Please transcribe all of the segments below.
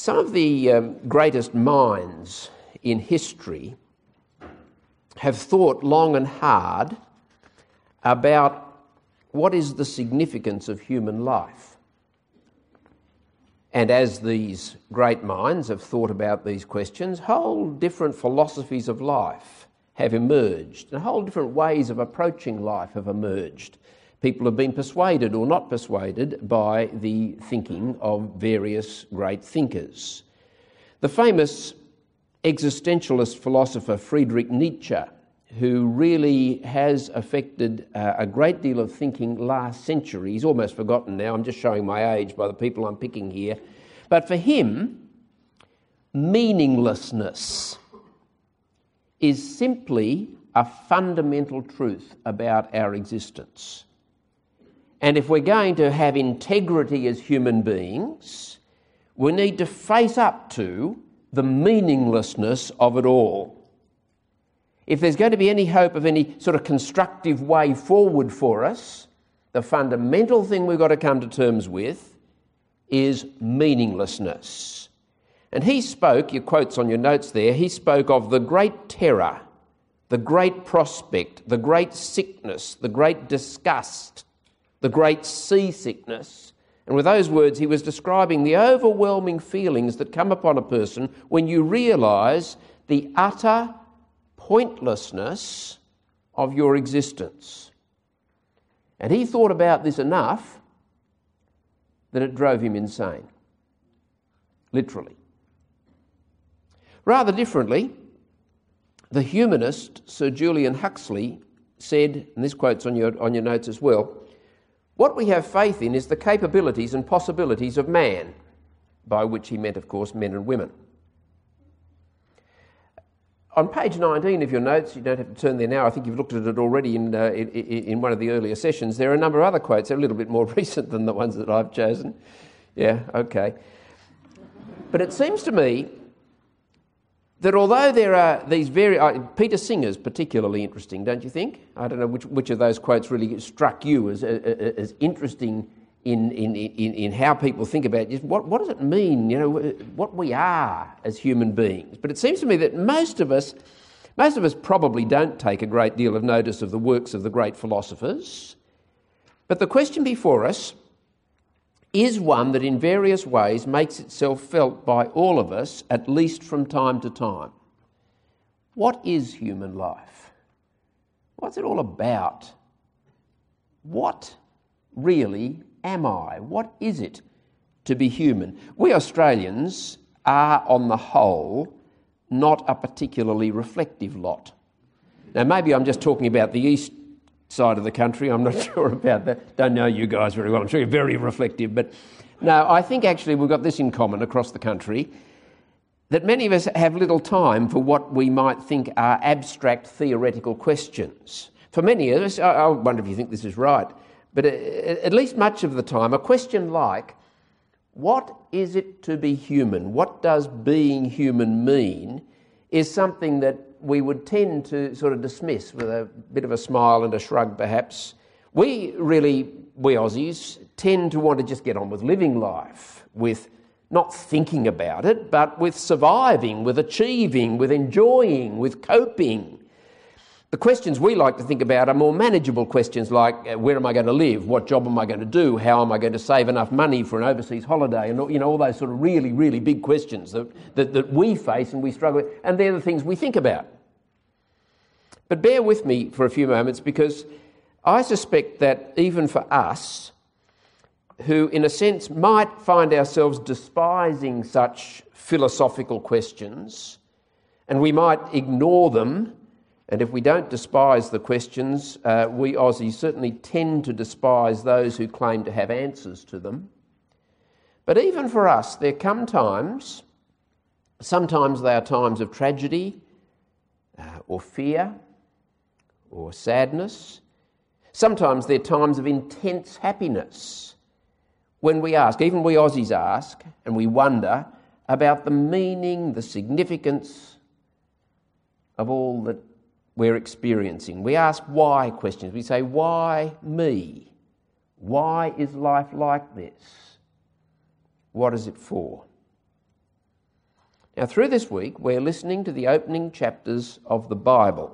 Some of the greatest minds in history have thought long and hard about what is the significance of human life. And as these great minds have thought about these questions, whole different philosophies of life have emerged, and whole different ways of approaching life have emerged. People have been persuaded or not persuaded by the thinking of various great thinkers. The famous existentialist philosopher Friedrich Nietzsche, who really has affected a great deal of thinking last century. He's almost forgotten now. I'm just showing my age by the people I'm picking here. But for him, meaninglessness is simply a fundamental truth about our existence. And if we're going to have integrity as human beings, we need to face up to the meaninglessness of it all. If there's going to be any hope of any sort of constructive way forward for us, the fundamental thing we've got to come to terms with is meaninglessness. And he spoke, your quotes on your notes there, he spoke of the great terror, the great prospect, the great sickness, the great disgust, the great seasickness. And with those words, he was describing the overwhelming feelings that come upon a person when you realise the utter pointlessness of your existence. And he thought about this enough that it drove him insane. Literally. Rather differently, the humanist Sir Julian Huxley said, and this quote's on your notes as well, "What we have faith in is the capabilities and possibilities of man," by which he meant, of course, men and women. On page 19 of your notes, you don't have to turn there now, I think you've looked at it already in one of the earlier sessions, there are a number of other quotes. They're a little bit more recent than the ones that I've chosen. Yeah, okay. But it seems to me that although there are these Peter Singer's particularly interesting, don't you think? I don't know which of those quotes really struck you as interesting in how people think about it. What does it mean, what we are as human beings? But it seems to me that most of us probably don't take a great deal of notice of the works of the great philosophers. But the question before us is one that in various ways makes itself felt by all of us, at least from time to time. What is human life? What's it all about? What really am I? What is it to be human? We Australians are, on the whole, not a particularly reflective lot. Now, maybe I'm just talking about the east side of the country. I'm not sure about that. Don't know you guys very well. I'm sure you're very reflective. But no, I think actually we've got this in common across the country, that many of us have little time for what we might think are abstract theoretical questions. For many of us, I wonder if you think this is right, but at least much of the time, a question like, what is it to be human? What does being human mean? Is something that we would tend to sort of dismiss with a bit of a smile and a shrug perhaps. We Aussies tend to want to just get on with living life, with not thinking about it, but with surviving, with achieving, with enjoying, with coping. The questions we like to think about are more manageable questions like, where am I going to live? What job am I going to do? How am I going to save enough money for an overseas holiday? And all those sort of really, really big questions that we face and we struggle with. And they're the things we think about. But bear with me for a few moments, because I suspect that even for us, who in a sense might find ourselves despising such philosophical questions, and we might ignore them, and if we don't despise the questions, we Aussies certainly tend to despise those who claim to have answers to them. But even for us, there come times, sometimes they are times of tragedy or fear or sadness. Sometimes they're times of intense happiness when we ask, even we Aussies ask, and we wonder about the meaning, the significance of all that we're experiencing. We ask why questions. We say, why me? Why is life like this? What is it for? Now, through this week, we're listening to the opening chapters of the Bible.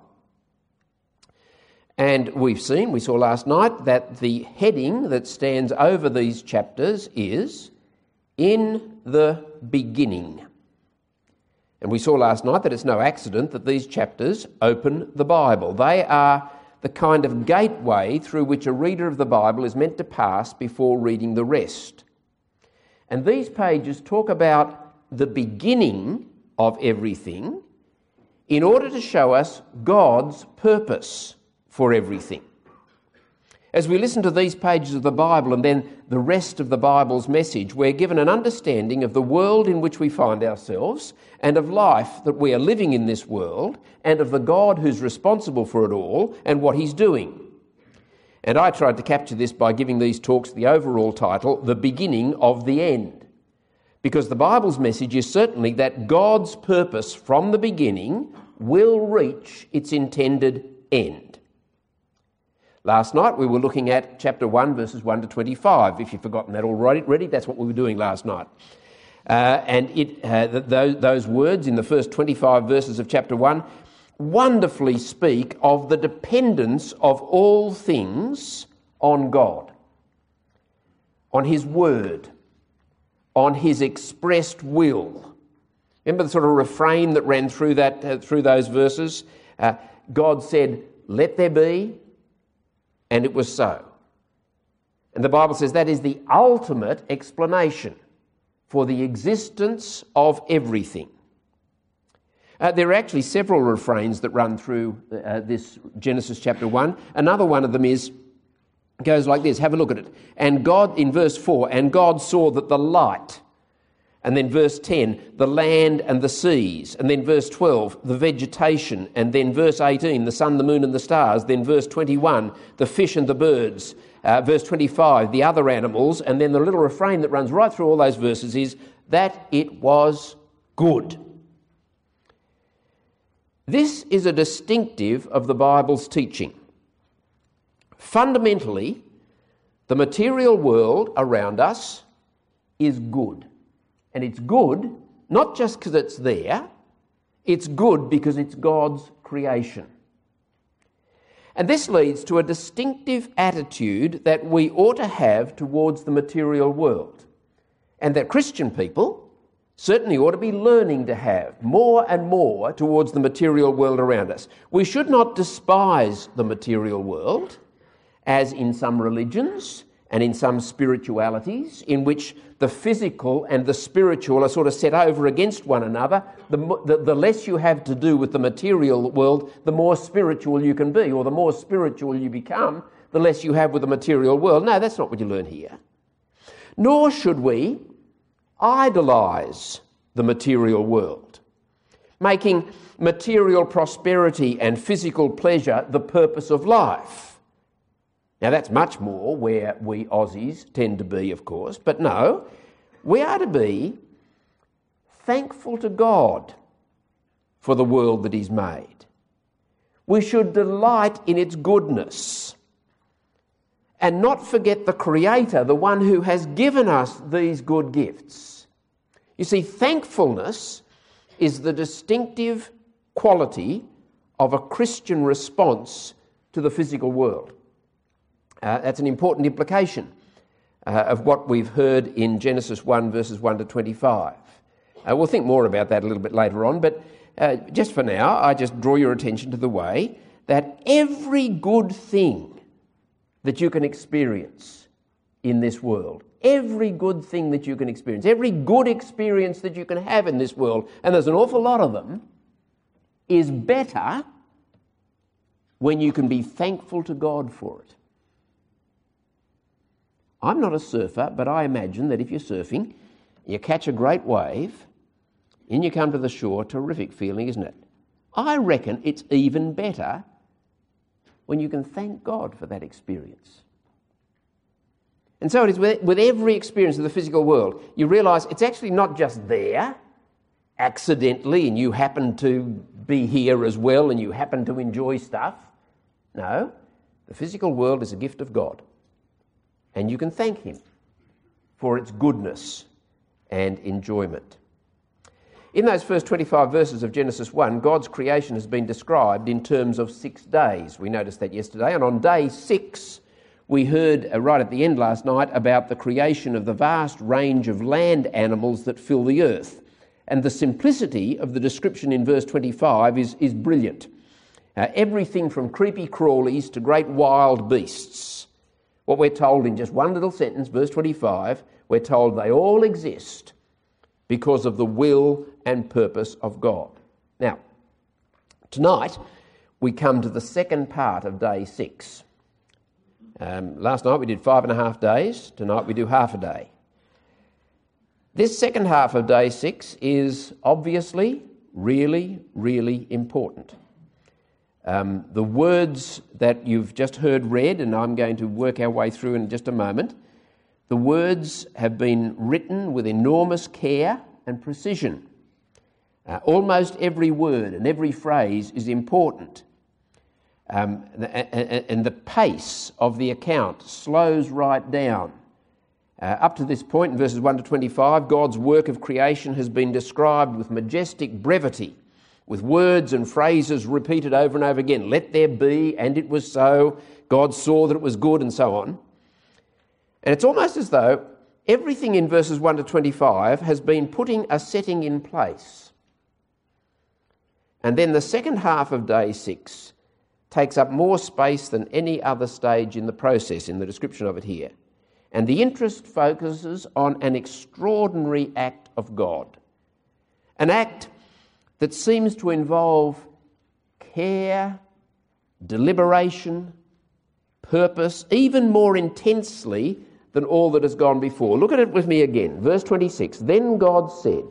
And we saw last night that the heading that stands over these chapters is "In the Beginning." And we saw last night that it's no accident that these chapters open the Bible. They are the kind of gateway through which a reader of the Bible is meant to pass before reading the rest. And these pages talk about the beginning of everything in order to show us God's purpose for everything. As we listen to these pages of the Bible and then the rest of the Bible's message, we're given an understanding of the world in which we find ourselves and of life that we are living in this world and of the God who's responsible for it all and what he's doing. And I tried to capture this by giving these talks the overall title, "The Beginning of the End." Because the Bible's message is certainly that God's purpose from the beginning will reach its intended end. Last night we were looking at chapter 1, verses 1 to 25. If you've forgotten that already, that's what we were doing last night. Those words in the first 25 verses of chapter 1 wonderfully speak of the dependence of all things on God, on his word, on his expressed will. Remember the sort of refrain that ran through those verses? God said, "Let there be," and it was so. And the Bible says that is the ultimate explanation for the existence of everything. There are actually several refrains that run through this Genesis chapter 1. Another one of them goes like this. Have a look at it. And God, in verse 4, and God saw that the light, and then verse 10, the land and the seas, and then verse 12, the vegetation, and then verse 18, the sun, the moon and the stars, then verse 21, the fish and the birds, verse 25, the other animals, and then the little refrain that runs right through all those verses is that it was good. This is a distinctive of the Bible's teaching. Fundamentally, the material world around us is good. And it's good not just because it's there, it's good because it's God's creation. And this leads to a distinctive attitude that we ought to have towards the material world, and that Christian people certainly ought to be learning to have more and more towards the material world around us. We should not despise the material world, as in some religions and in some spiritualities, in which the physical and the spiritual are sort of set over against one another. The less you have to do with the material world, the more spiritual you can be, or the more spiritual you become, the less you have with the material world. No, that's not what you learn here. Nor should we idolise the material world, making material prosperity and physical pleasure the purpose of life. Now, that's much more where we Aussies tend to be, of course, but no, we are to be thankful to God for the world that he's made. We should delight in its goodness and not forget the Creator, the one who has given us these good gifts. You see, thankfulness is the distinctive quality of a Christian response to the physical world. That's an important implication of what we've heard in Genesis 1, verses 1 to 25. We'll think more about that a little bit later on, but just for now, I just draw your attention to the way that every good thing that you can experience in this world, every good thing that you can experience, every good experience that you can have in this world, and there's an awful lot of them, is better when you can be thankful to God for it. I'm not a surfer, but I imagine that if you're surfing, you catch a great wave, and you come to the shore, terrific feeling, isn't it? I reckon it's even better when you can thank God for that experience. And so it is with every experience of the physical world. You realise it's actually not just there, accidentally, and you happen to be here as well, and you happen to enjoy stuff. No, the physical world is a gift of God. And you can thank him for its goodness and enjoyment. In those first 25 verses of Genesis 1, God's creation has been described in terms of 6 days. We noticed that yesterday. And on day 6, we heard right at the end last night about the creation of the vast range of land animals that fill the earth. And the simplicity of the description in verse 25 is brilliant. Everything from creepy crawlies to great wild beasts. What we're told in just one little sentence, verse 25, we're told they all exist because of the will and purpose of God. Now, tonight we come to the second part of day 6. Last night we did 5.5 days. Tonight we do half a day. This second half of day 6 is obviously really, really important. The words that you've just heard read, and I'm going to work our way through in just a moment, the words have been written with enormous care and precision. Almost every word and every phrase is important. And the pace of the account slows right down. Up to this point, in verses 1 to 25, God's work of creation has been described with majestic brevity, with words and phrases repeated over and over again. Let there be, and it was so. God saw that it was good, and so on. And it's almost as though everything in verses 1 to 25 has been putting a setting in place. And then the second half of day 6 takes up more space than any other stage in the process, in the description of it here. And the interest focuses on an extraordinary act of God. An act that seems to involve care, deliberation, purpose, even more intensely than all that has gone before. Look at it with me again. Verse 26, then God said,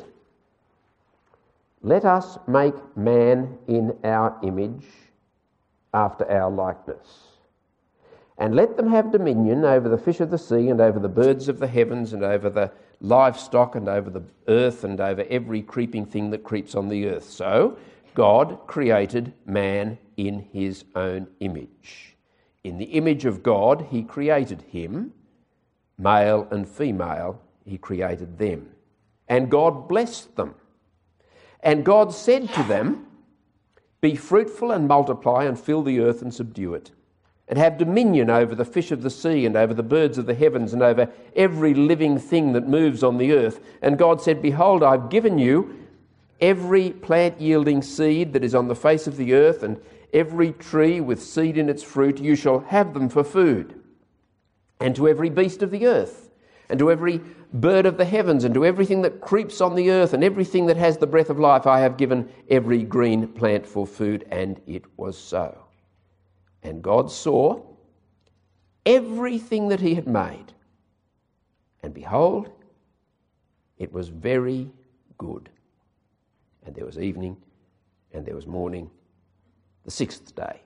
let us make man in our image, after our likeness. And let them have dominion over the fish of the sea and over the birds of the heavens and over the livestock and over the earth and over every creeping thing that creeps on the earth. So God created man in his own image. In the image of God he created him, male and female he created them. And God blessed them. And God said to them, be fruitful and multiply and fill the earth and subdue it, and have dominion over the fish of the sea and over the birds of the heavens and over every living thing that moves on the earth. And God said, behold, I've given you every plant yielding seed that is on the face of the earth, and every tree with seed in its fruit, you shall have them for food. And to every beast of the earth, and to every bird of the heavens, and to everything that creeps on the earth, and everything that has the breath of life, I have given every green plant for food. And it was so. And God saw everything that he had made, and behold, it was very good. And there was evening, and there was morning, the 6th day.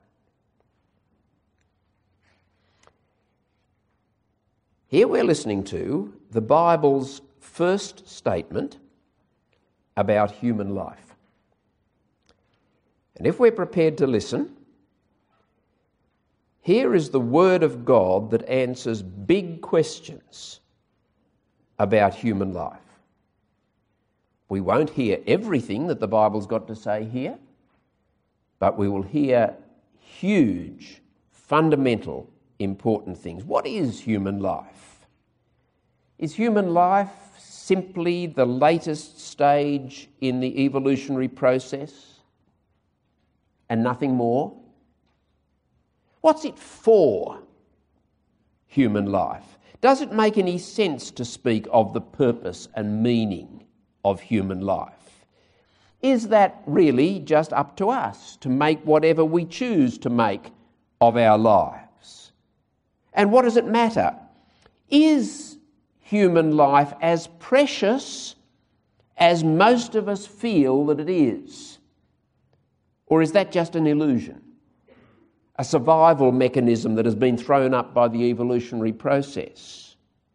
Here we're listening to the Bible's first statement about human life. And if we're prepared to listen, here is the Word of God that answers big questions about human life. We won't hear everything that the Bible's got to say here, but we will hear huge, fundamental, important things. What is human life? Is human life simply the latest stage in the evolutionary process and nothing more? What's it for, human life? Does it make any sense to speak of the purpose and meaning of human life? Is that really just up to us to make whatever we choose to make of our lives? And what does it matter? Is human life as precious as most of us feel that it is? Or is that just an illusion? A survival mechanism that has been thrown up by the evolutionary process?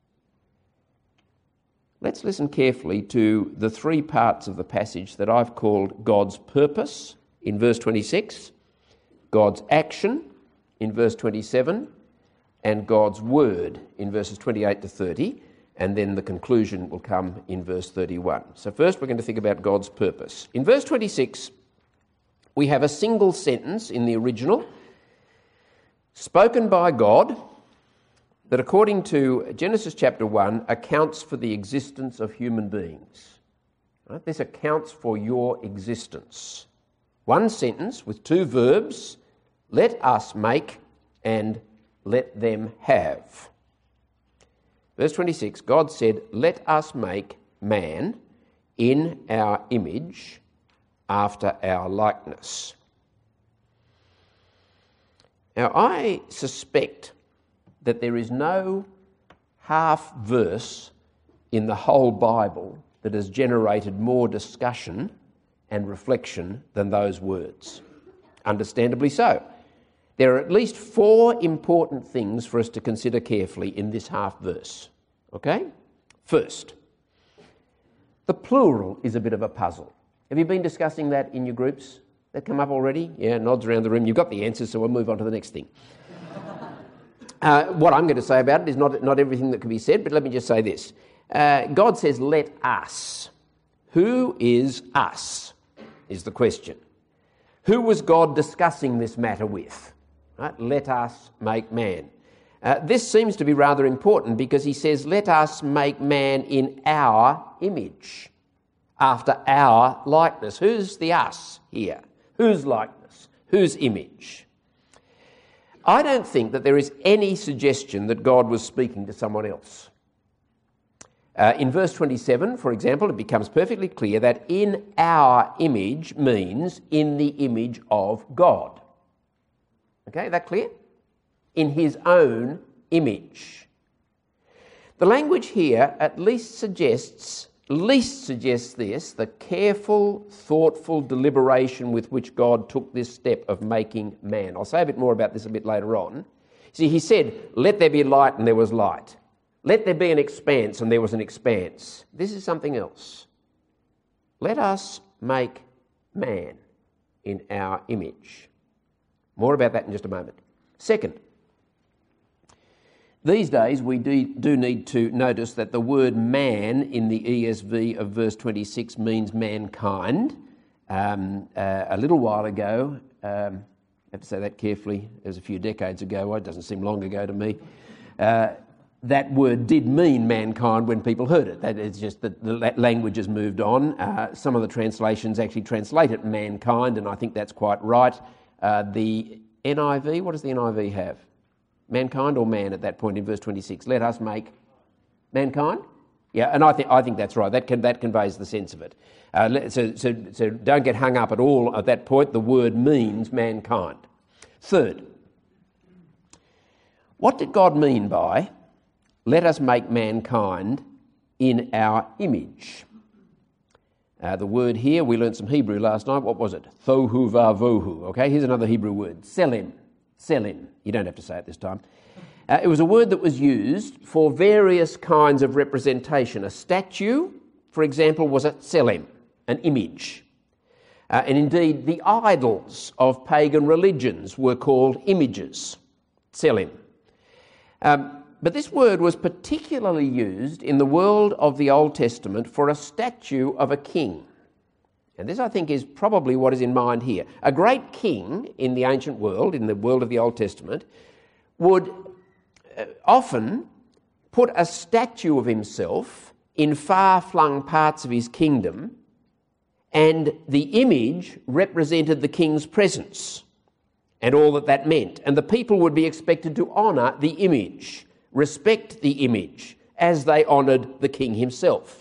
Let's listen carefully to the 3 parts of the passage that I've called God's purpose in verse 26, God's action in verse 27, and God's word in verses 28 to 30. and then the conclusion will come in verse 31. So first we're going to think about God's purpose. In verse 26, we have a single sentence in the original, spoken by God, that according to Genesis chapter 1 accounts for the existence of human beings. Right? This accounts for your existence. One sentence with two verbs, let us make and let them have. Verse 26, God said, let us make man in our image after our likeness. Now, I suspect that there is no half verse in the whole Bible that has generated more discussion and reflection than those words. Understandably so. There are at least 4 important things for us to consider carefully in this half verse. Okay? First, the plural is a bit of a puzzle. Have you been discussing that in your groups? That come up already? Yeah, nods around the room. You've got the answers, so we'll move on to the next thing. What I'm going to say about it is not everything that can be said, but let me just say this. God says, let us. Who is us, is the question. Who was God discussing this matter with? Right? Let us make man. This seems to be rather important because he says, let us make man in our image, after our likeness. Who's the us here? Whose likeness? Whose image? I don't think that there is any suggestion that God was speaking to someone else. In verse 27, for example, it becomes perfectly clear that in our image means in the image of God. Okay, that clear? In his own image. The language here at least suggests this, the careful, thoughtful deliberation with which God took this step of making man. I'll say a bit more about this a bit later on. See, he said, let there be light, and there was light. Let there be an expanse, and there was an expanse. This is something else. Let us make man in our image. More about that in just a moment. Second, these days we do need to notice that the word man in the ESV of verse 26 means mankind. A little while ago, I have to say that carefully, it was a few decades ago, it doesn't seem long ago to me, that word did mean mankind when people heard it. That is just that the language has moved on. Some of the translations actually translate it mankind, and I think that's quite right. The NIV, what does the NIV have? Mankind or man at that point in verse 26? Let us make mankind? Yeah, and I think that's right. That conveys the sense of it. So don't get hung up at all at that point. The word means mankind. Third, what did God mean by let us make mankind in our image? The word here, we learned some Hebrew last night. What was it? Thohu vavohu. Okay, here's another Hebrew word. Selim. Selim. You don't have to say it this time. It was a word that was used for various kinds of representation. A statue, for example, was a selim, an image. And indeed, the idols of pagan religions were called images, selim. But this word was particularly used in the world of the Old Testament for a statue of a king. And this, I think, is probably what is in mind here. A great king in the ancient world, in the world of the Old Testament, would often put a statue of himself in far-flung parts of his kingdom, and the image represented the king's presence and all that that meant. And the people would be expected to honour the image, respect the image, as they honoured the king himself.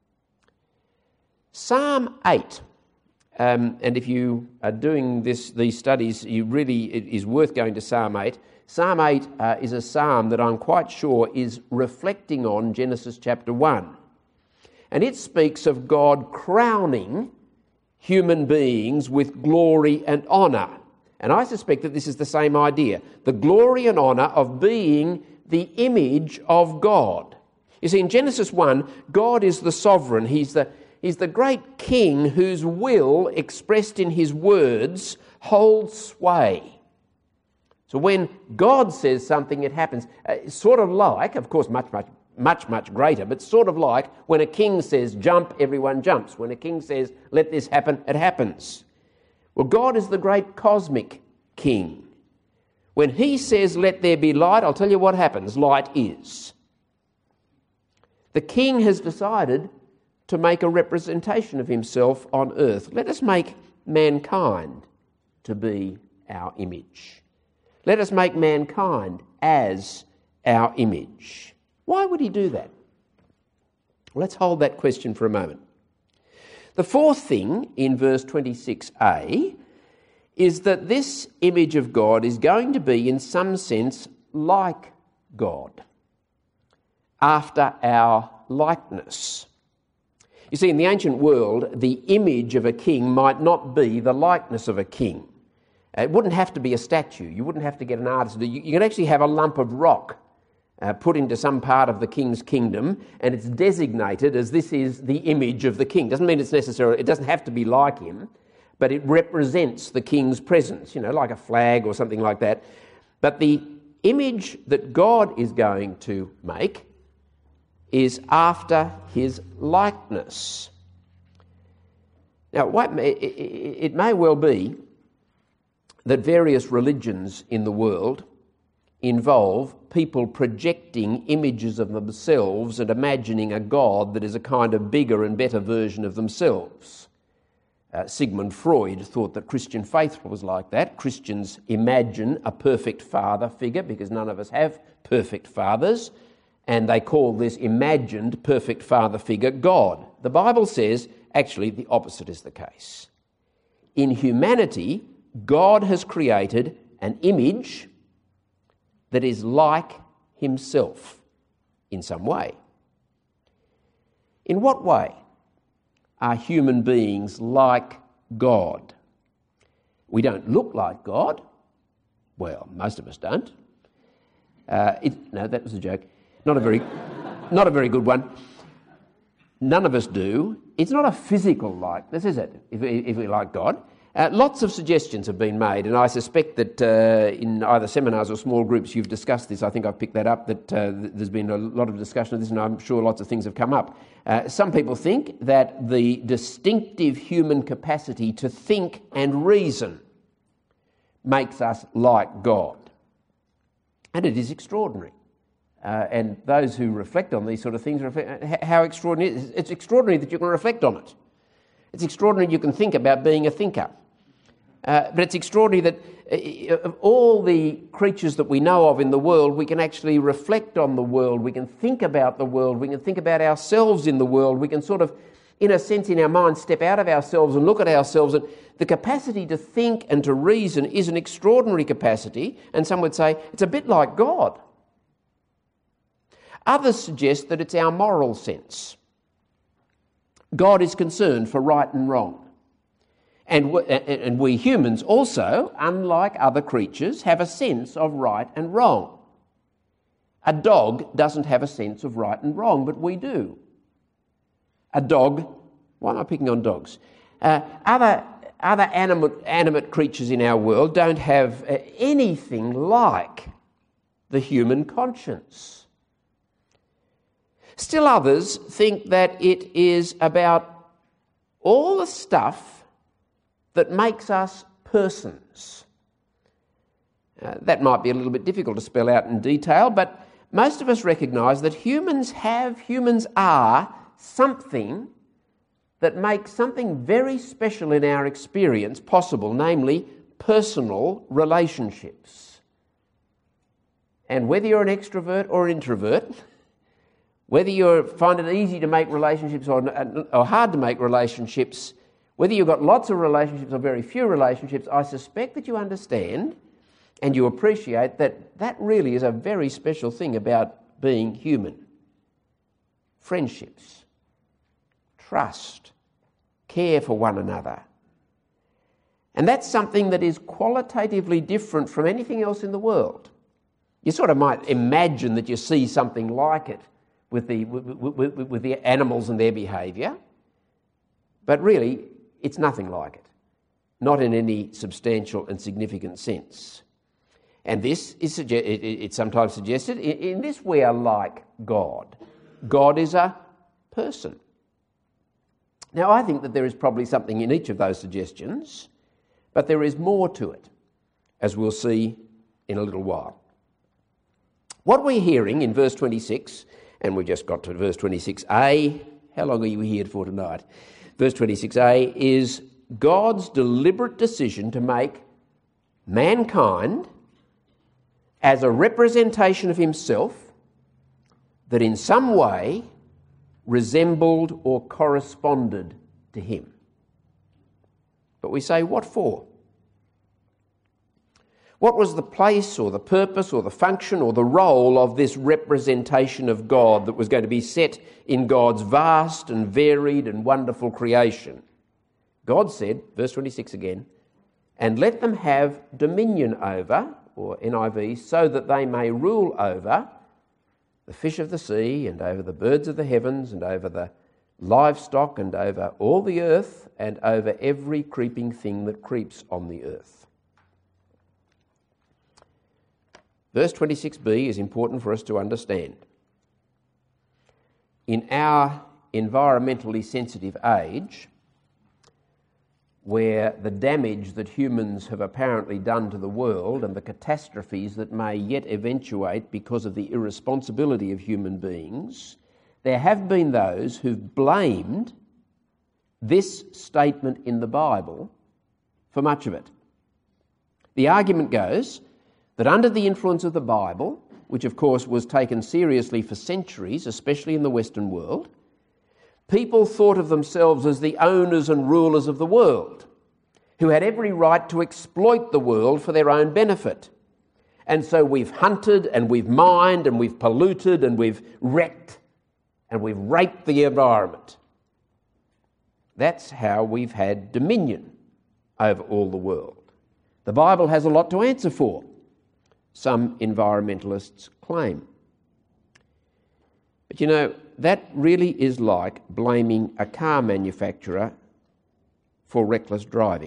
Psalm 8, and if you are doing these studies, it is worth going to Psalm 8. Psalm 8 is a psalm that I'm quite sure is reflecting on Genesis chapter 1. And it speaks of God crowning human beings with glory and honour. And I suspect that this is the same idea, the glory and honour of being the image of God. You see, in Genesis 1, God is the sovereign. He's the great king whose will, expressed in his words, holds sway. So when God says something, it happens. Sort of like, of course, much much, much greater, but sort of like when a king says jump, everyone jumps. When a king says let this happen, it happens. Well, God is the great cosmic king. When he says let there be light, I'll tell you what happens. Light is. The king has decided to make a representation of himself on earth. Let us make mankind to be our image. Let us make mankind as our image. Why would he do that? Let's hold that question for a moment. The fourth thing in verse 26a is that this image of God is going to be in some sense like God, after our likeness. You see, in the ancient world, the image of a king might not be the likeness of a king. It wouldn't have to be a statue. You wouldn't have to get an artist. You can actually have a lump of rock put into some part of the king's kingdom, and it's designated as this is the image of the king. Doesn't mean it doesn't have to be like him, but it represents the king's presence, like a flag or something like that. But the image that God is going to make is after his likeness. Now, it may well be that various religions in the world involve people projecting images of themselves and imagining a God that is a kind of bigger and better version of themselves. Sigmund Freud thought that Christian faith was like that. Christians imagine a perfect father figure because none of us have perfect fathers, and they call this imagined perfect father figure God. The Bible says actually the opposite is the case. In humanity, God has created an image that is like himself in some way. In what way are human beings like God? We don't look like God. Well, most of us don't. No, that was a joke. Not a very good one. None of us do. It's not a physical likeness, is it, if we like God? Lots of suggestions have been made, and I suspect that in either seminars or small groups you've discussed this. I think I've picked that up, that there's been a lot of discussion of this, and I'm sure lots of things have come up. Some people think that the distinctive human capacity to think and reason makes us like God. And it is extraordinary. And those who reflect on these sort of things reflect how extraordinary it is. It's extraordinary that you can reflect on it. It's extraordinary you can think about being a thinker. But it's extraordinary that of all the creatures that we know of in the world, we can actually reflect on the world, we can think about the world, we can think about ourselves in the world, we can sort of, in a sense, in our mind, step out of ourselves and look at ourselves. And the capacity to think and to reason is an extraordinary capacity, and some would say it's a bit like God. Others suggest that it's our moral sense. God is concerned for right and wrong. And we humans also, unlike other creatures, have a sense of right and wrong. A dog doesn't have a sense of right and wrong, but we do. A dog, why am I picking on dogs? Other animate creatures in our world don't have anything like the human conscience. Still others think that it is about all the stuff that makes us persons. That might be a little bit difficult to spell out in detail, but most of us recognise that humans are something that makes something very special in our experience possible, namely personal relationships. And whether you're an extrovert or an introvert, whether you find it easy to make relationships or hard to make relationships, whether you've got lots of relationships or very few relationships, I suspect that you understand and you appreciate that that really is a very special thing about being human. Friendships, trust, care for one another. And that's something that is qualitatively different from anything else in the world. You sort of might imagine that you see something like it with the animals and their behaviour, but really it's nothing like it, not in any substantial and significant sense. And this is it's sometimes suggested, in this we are like God. God is a person. Now, I think that there is probably something in each of those suggestions, but there is more to it, as we'll see in a little while. What we're hearing in verse 26, and we just got to verse 26a, how long are you here for tonight? Verse 26a is God's deliberate decision to make mankind as a representation of himself that in some way resembled or corresponded to him. But we say, what for? What was the place or the purpose or the function or the role of this representation of God that was going to be set in God's vast and varied and wonderful creation? God said, verse 26 again, and let them have dominion over, or NIV, so that they may rule over the fish of the sea and over the birds of the heavens and over the livestock and over all the earth and over every creeping thing that creeps on the earth. Verse 26b is important for us to understand. In our environmentally sensitive age, where the damage that humans have apparently done to the world and the catastrophes that may yet eventuate because of the irresponsibility of human beings, there have been those who've blamed this statement in the Bible for much of it. The argument goes that under the influence of the Bible, which of course was taken seriously for centuries, especially in the Western world, people thought of themselves as the owners and rulers of the world, who had every right to exploit the world for their own benefit. And so we've hunted and we've mined and we've polluted and we've wrecked and we've raped the environment. That's how we've had dominion over all the world. The Bible has a lot to answer for, some environmentalists claim. But you know, that really is like blaming a car manufacturer for reckless driving.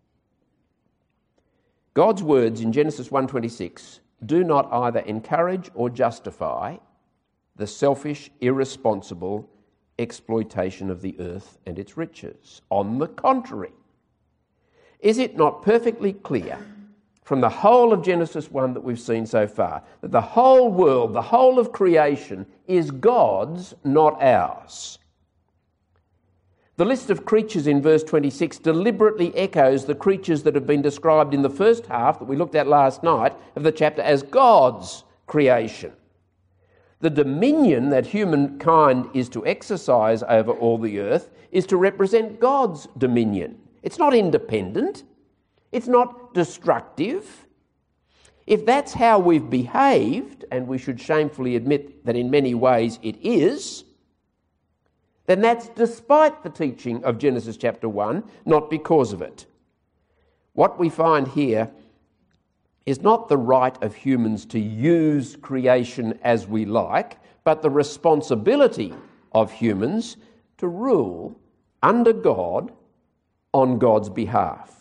God's words in Genesis 1:26 do not either encourage or justify the selfish, irresponsible exploitation of the earth and its riches. On the contrary, is it not perfectly clear from the whole of Genesis 1 that we've seen so far that the whole world, the whole of creation is God's, not ours? The list of creatures in verse 26 deliberately echoes the creatures that have been described in the first half that we looked at last night of the chapter as God's creation. The dominion that humankind is to exercise over all the earth is to represent God's dominion. It's not independent. It's not destructive. If that's how we've behaved, and we should shamefully admit that in many ways it is, then that's despite the teaching of Genesis chapter 1, not because of it. What we find here is not the right of humans to use creation as we like, but the responsibility of humans to rule under God on God's behalf.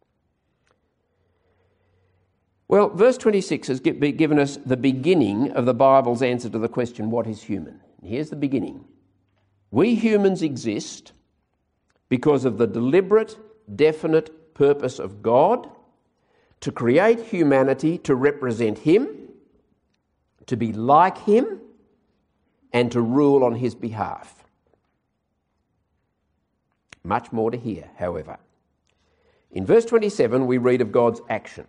Well, verse 26 has given us the beginning of the Bible's answer to the question, what is human? Here's the beginning. We humans exist because of the deliberate, definite purpose of God to create humanity to represent Him, to be like Him, and to rule on His behalf. Much more to hear, however. In verse 27, we read of God's action.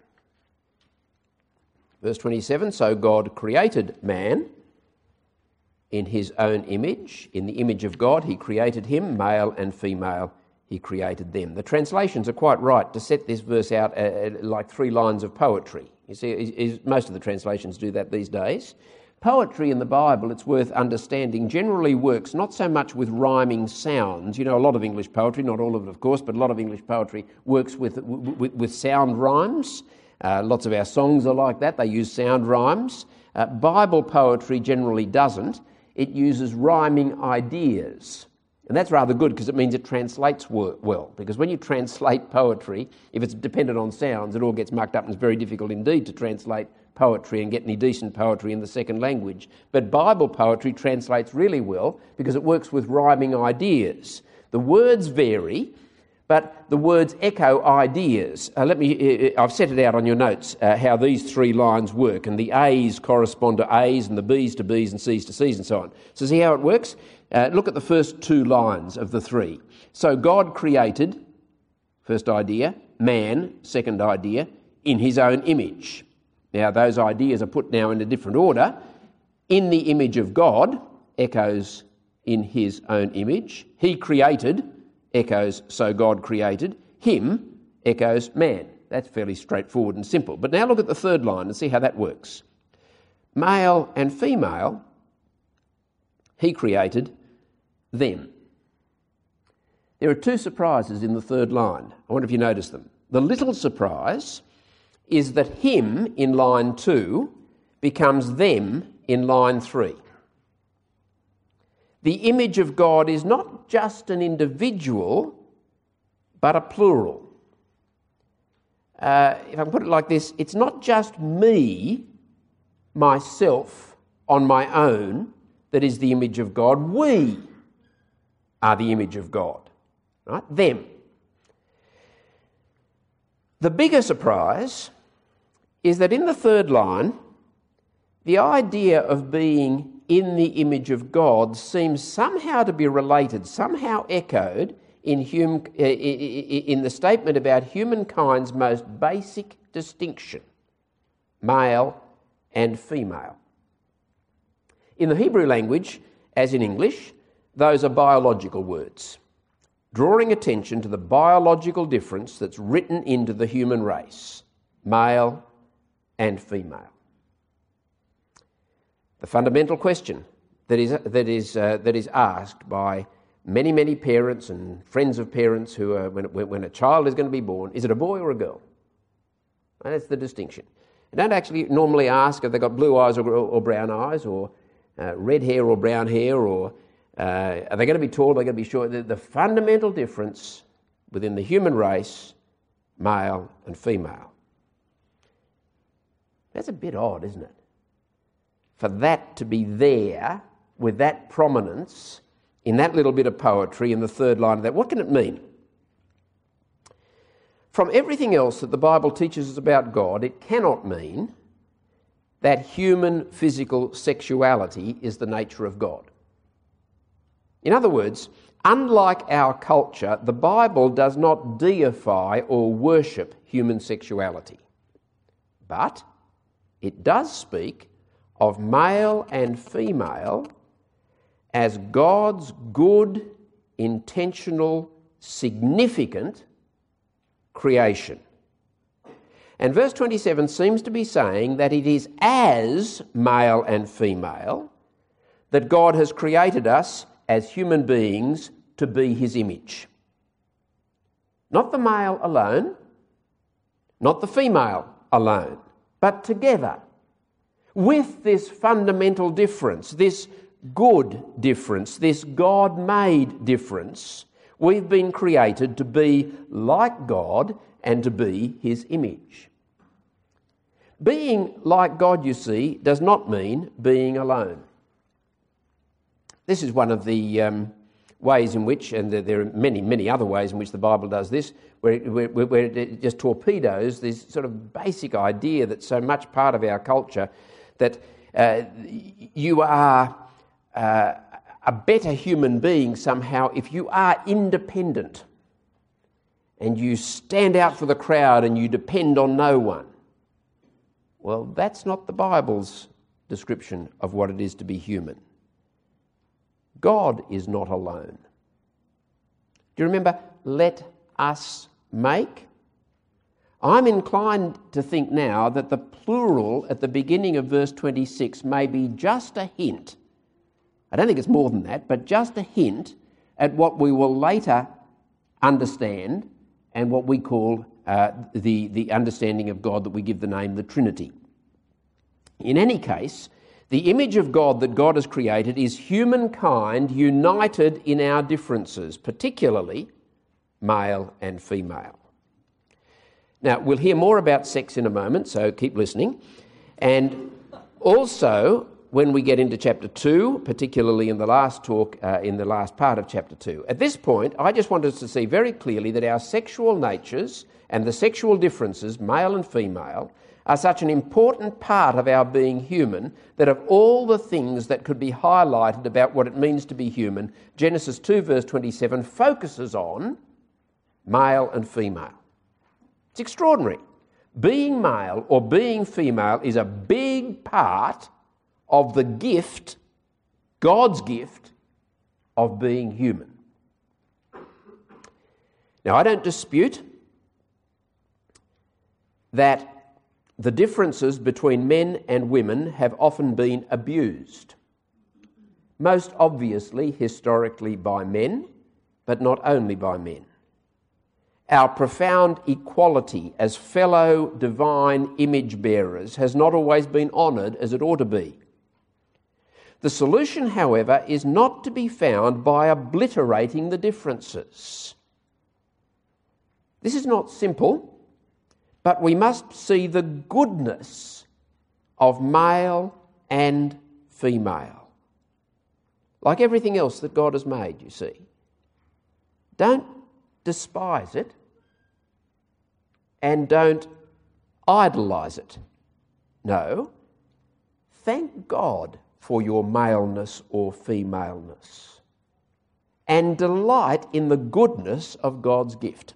Verse 27, so God created man in his own image. In the image of God, he created him, male and female, he created them. The translations are quite right to set this verse out like 3 lines of poetry. You see, most of the translations do that these days. Poetry in the Bible, it's worth understanding, generally works not so much with rhyming sounds. You know, a lot of English poetry, not all of it of course, but a lot of English poetry works with sound rhymes. Lots of our songs are like that. They use sound rhymes. Bible poetry generally doesn't. It uses rhyming ideas. And that's rather good because it means it translates well. Because when you translate poetry, if it's dependent on sounds, it all gets mucked up and it's very difficult indeed to translate poetry and get any decent poetry in the second language. But Bible poetry translates really well because it works with rhyming ideas. The words vary, but the words echo ideas. I've set it out on your notes how these three lines work, and the A's correspond to A's and the B's to B's and C's to C's and so on. So see how it works? Look at the first two lines of the three. So God created, first idea, man, second idea, in his own image. Now those ideas are put now in a different order. In the image of God, echoes in his own image. He created, echoes so God created. Him, echoes man. That's fairly straightforward and simple. But now look at the third line and see how that works. Male and female, he created them. There are two surprises in the third line. I wonder if you notice them. The little surprise is that him in line 2 becomes them in line 3. The image of God is not just an individual, but a plural. If I can put it like this, it's not just me, myself, on my own, that is the image of God. We are the image of God. Right? Them. The bigger surprise is that in the third line, the idea of being in the image of God seems somehow to be related, somehow echoed in the statement about humankind's most basic distinction, male and female. In the Hebrew language, as in English, those are biological words, drawing attention to the biological difference that's written into the human race, male and female. The fundamental question that is asked by many parents and friends of parents who are, when a child is going to be born, is it a boy or a girl? And that's the distinction. They don't actually normally ask if they've got blue eyes or brown eyes, or red hair or brown hair, or are they going to be tall, are they going to be short? The fundamental difference within the human race, male and female. That's a bit odd, isn't it? For that to be there with that prominence in that little bit of poetry in the third line of that, what can it mean? From everything else that the Bible teaches us about God, it cannot mean that human physical sexuality is the nature of God. In other words, unlike our culture, the Bible does not deify or worship human sexuality. But it does speak of male and female as God's good, intentional, significant creation. And verse 27 seems to be saying that it is as male and female that God has created us as human beings to be his image. Not the male alone, not the female alone, but together. With this fundamental difference, this good difference, this God-made difference, we've been created to be like God and to be his image. Being like God, you see, does not mean being alone. This is one of the ways in which, and there are many other ways in which the Bible does this, where it just torpedoes this sort of basic idea that's so much part of our culture, that you are a better human being somehow if you are independent and you stand out for the crowd and you depend on no one. Well, that's not the Bible's description of what it is to be human. God is not alone. Do you remember, let us make? I'm inclined to think now that the plural at the beginning of verse 26 may be just a hint. I don't think it's more than that, but just a hint at what we will later understand and what we call the understanding of God that we give the name the Trinity. In any case, The image of God that God has created is humankind united in our differences, particularly male and female. Now, we'll hear more about sex in a moment, so keep listening. And also, when we get into chapter 2, particularly in the last talk, in the last part of chapter 2. At this point, I just want us to see very clearly that our sexual natures and the sexual differences, male and female, are such an important part of our being human that of all the things that could be highlighted about what it means to be human, Genesis 2 verse 27 focuses on male and female. It's extraordinary. Being male or being female is a big part of the gift, God's gift, of being human. Now, I don't dispute that the differences between men and women have often been abused. Most obviously, historically, by men, but not only by men. Our profound equality as fellow divine image bearers has not always been honoured as it ought to be. The solution, however, is not to be found by obliterating the differences. This is not simple, but we must see the goodness of male and female. Like everything else that God has made, you see. Don't despise it and don't idolise it. No, thank God for your maleness or femaleness and delight in the goodness of God's gift.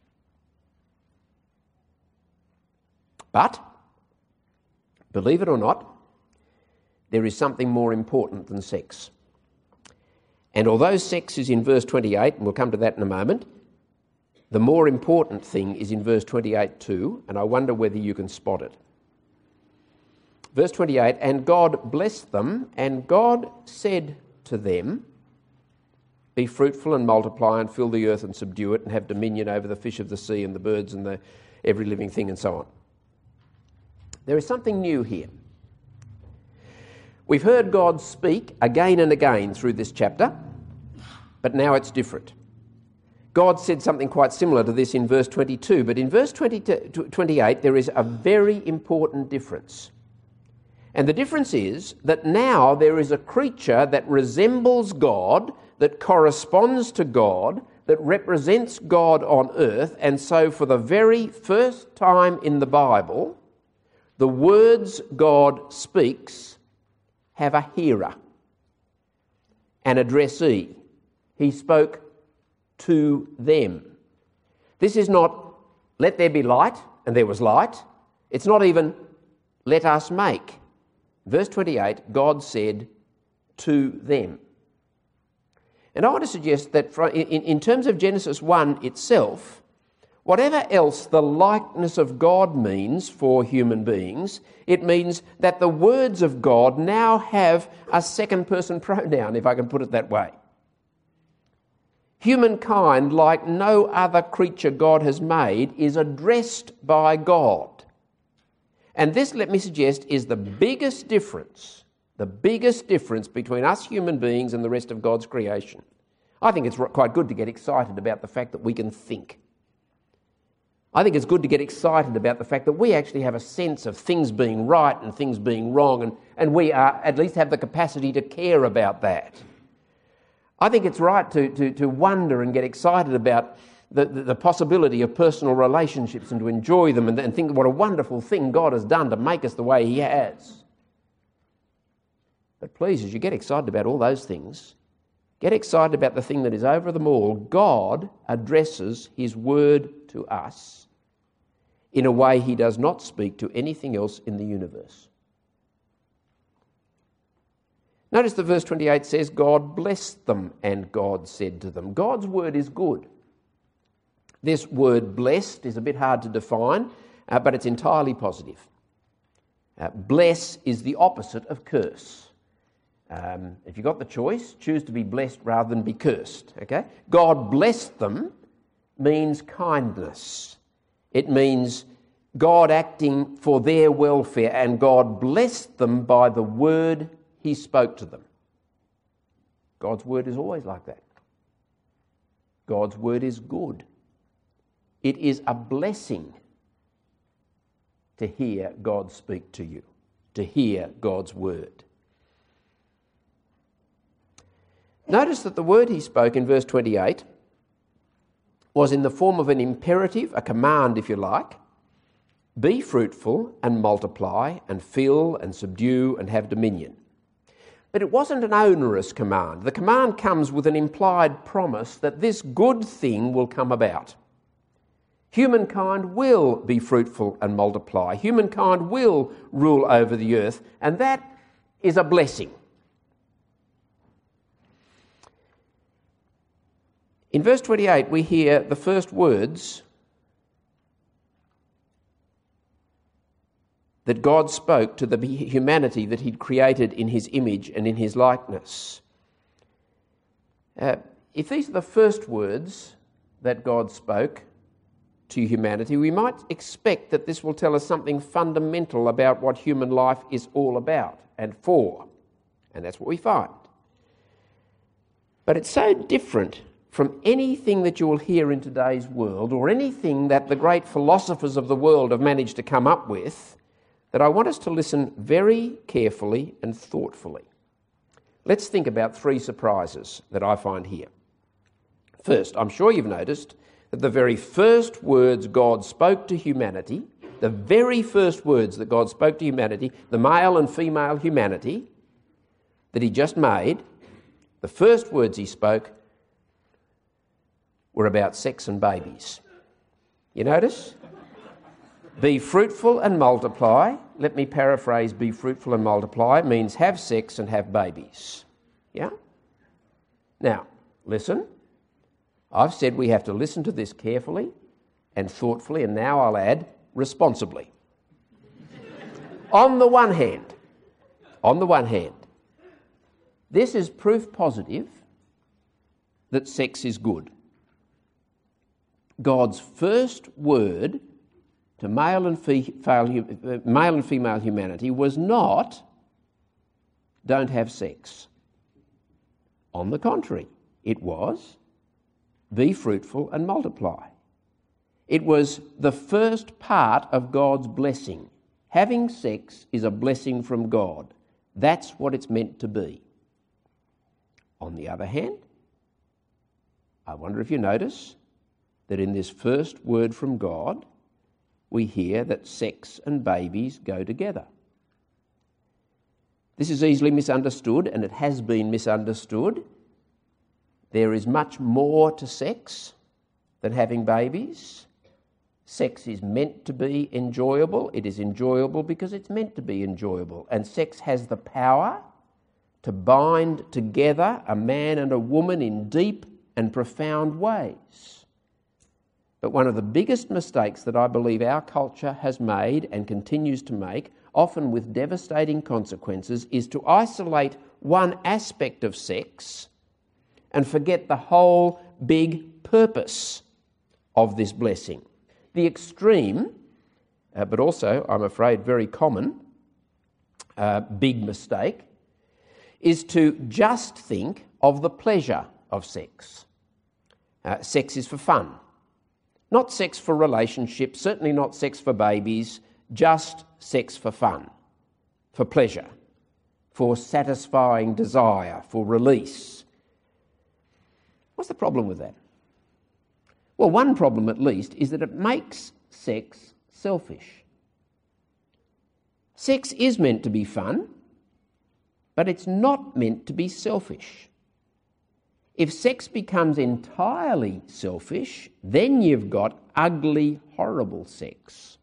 But, believe it or not, there is something more important than sex. And although sex is in verse 28, and we'll come to that in a moment, the more important thing is in verse 28 too, and I wonder whether you can spot it. Verse 28, and God blessed them, and God said to them, be fruitful and multiply and fill the earth and subdue it and have dominion over the fish of the sea and the birds and every living thing and so on. There is something new here. We've heard God speak again and again through this chapter, but now it's different. God said something quite similar to this in verse 22, but in verse 28 there is a very important difference. And the difference is that now there is a creature that resembles God, that corresponds to God, that represents God on earth, and so for the very first time in the Bible, the words God speaks have a hearer, an addressee. He spoke to them. This is not, let there be light, and there was light. It's not even, let us make. Verse 28, God said to them. And I want to suggest that in terms of Genesis 1 itself, whatever else the likeness of God means for human beings, it means that the words of God now have a second-person pronoun, if I can put it that way. Humankind, like no other creature God has made, is addressed by God. And this, let me suggest, is the biggest difference between us human beings and the rest of God's creation. I think it's quite good to get excited about the fact that we can think. I think it's good to get excited about the fact that we actually have a sense of things being right and things being wrong, and we at least have the capacity to care about that. I think it's right to wonder and get excited about the possibility of personal relationships and to enjoy them and think what a wonderful thing God has done to make us the way He has. But please, as you get excited about all those things, get excited about the thing that is over them all. God addresses His word to us in a way He does not speak to anything else in the universe. Notice that verse 28 says, God blessed them and God said to them. God's word is good. This word blessed is a bit hard to define, but it's entirely positive. Bless is the opposite of curse. If you've got the choice, choose to be blessed rather than be cursed. Okay? God blessed them means kindness. It means God acting for their welfare, and God blessed them by the word he spoke to them. God's word is always like that. God's word is good. It is a blessing to hear God speak to you, to hear God's word. Notice that the word he spoke in verse 28 was in the form of an imperative, a command if you like. Be fruitful and multiply and fill and subdue and have dominion. But it wasn't an onerous command. The command comes with an implied promise that this good thing will come about. Humankind will be fruitful and multiply. Humankind will rule over the earth, and that is a blessing. In verse 28, we hear the first words that God spoke to the humanity that he'd created in his image and in his likeness. If these are the first words that God spoke to humanity, we might expect that this will tell us something fundamental about what human life is all about and for. And that's what we find. But it's so different from anything that you will hear in today's world, or anything that the great philosophers of the world have managed to come up with, that I want us to listen very carefully and thoughtfully. Let's think about three surprises that I find here. First, I'm sure you've noticed that the very first words God spoke to humanity, the very first words that God spoke to humanity, the male and female humanity that he just made, the first words he spoke were about sex and babies. You notice? Be fruitful and multiply. Let me paraphrase be fruitful and multiply. It means have sex and have babies. Yeah? Now, listen. I've said we have to listen to this carefully and thoughtfully, and now I'll add responsibly. On the one hand, this is proof positive that sex is good. God's first word to male and female humanity was not, don't have sex. On the contrary, it was, be fruitful and multiply. It was the first part of God's blessing. Having sex is a blessing from God. That's what it's meant to be. On the other hand, I wonder if you notice that in this first word from God, we hear that sex and babies go together. This is easily misunderstood, and it has been misunderstood. There is much more to sex than having babies. Sex is meant to be enjoyable. It is enjoyable because it's meant to be enjoyable. And sex has the power to bind together a man and a woman in deep and profound ways. But one of the biggest mistakes that I believe our culture has made and continues to make, often with devastating consequences, is to isolate one aspect of sex and forget the whole big purpose of this blessing. The extreme, but also, I'm afraid, very common, big mistake, is to just think of the pleasure of sex. Sex is for fun. Not sex for relationships, certainly not sex for babies, just sex for fun, for pleasure, for satisfying desire, for release. What's the problem with that? Well, one problem at least is that it makes sex selfish. Sex is meant to be fun, but it's not meant to be selfish. If sex becomes entirely selfish, then you've got ugly, horrible sex.